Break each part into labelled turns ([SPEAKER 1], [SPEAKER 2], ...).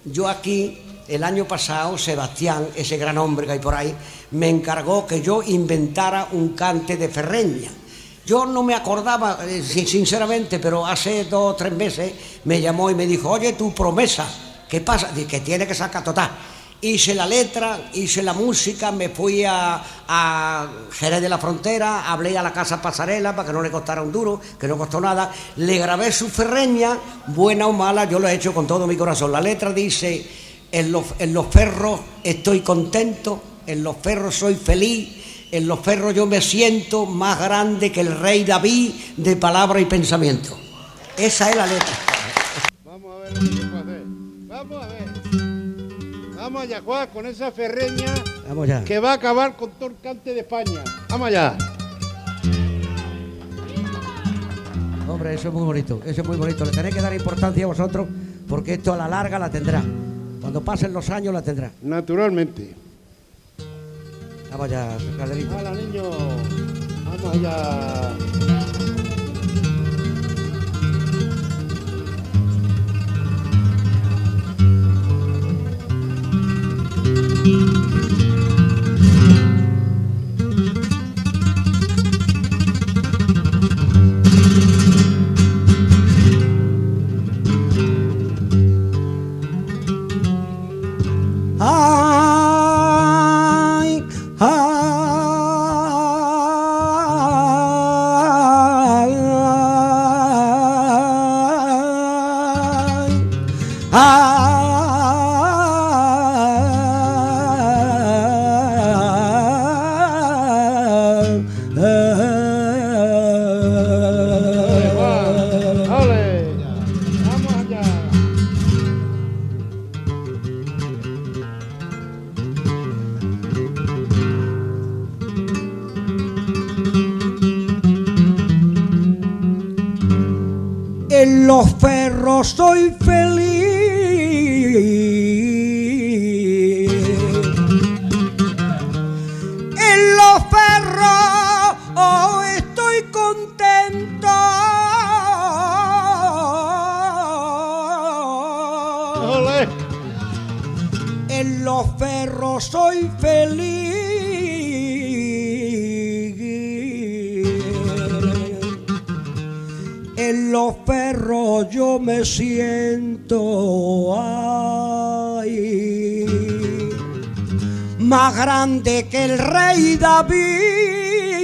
[SPEAKER 1] yo aquí, el año pasado, Sebastián, ese gran hombre que hay por ahí, me encargó que yo inventara un cante de ferreña. Yo no me acordaba, sinceramente, pero hace 2 o 3 meses me llamó y me dijo, oye, tu promesa, ¿qué pasa? Dice, que tiene que sacar total. Hice la letra, hice la música, me fui a Jerez de la Frontera, hablé a la Casa Pasarela para que no le costara un duro, que no costó nada, le grabé su ferreña, buena o mala, yo lo he hecho con todo mi corazón. La letra dice, en los ferros estoy contento, en los ferros soy feliz, en los ferros yo me siento más grande que el rey David de palabra y pensamiento. Esa es la letra.
[SPEAKER 2] Vamos a ver lo que se puede hacer. Vamos a ver. Vamos allá, Juan, con esa ferreña.
[SPEAKER 1] Vamos ya.
[SPEAKER 2] Que va a acabar con todo el cante de España. Vamos allá.
[SPEAKER 1] Hombre, eso es muy bonito, eso es muy bonito. Le tenéis que dar importancia a vosotros porque esto a la larga la tendrá. Cuando pasen los años la tendrá.
[SPEAKER 2] Naturalmente.
[SPEAKER 1] Vamos allá, Calderito.
[SPEAKER 2] Hola, niño. Vamos allá.
[SPEAKER 1] En los ferros soy feliz, en los ferros estoy contento,
[SPEAKER 2] ¡Ole!
[SPEAKER 1] En los ferros soy feliz. En los ferros yo me siento ay, más grande que el rey David.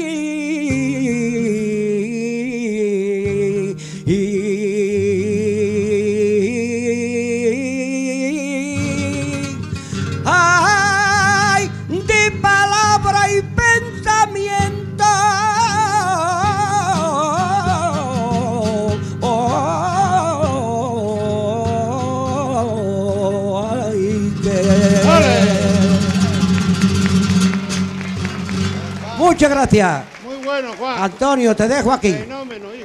[SPEAKER 1] Ay, de palabra y pensamiento. Muchas gracias.
[SPEAKER 2] Muy bueno, Juan.
[SPEAKER 1] Antonio, te dejo aquí.
[SPEAKER 2] Fenómeno.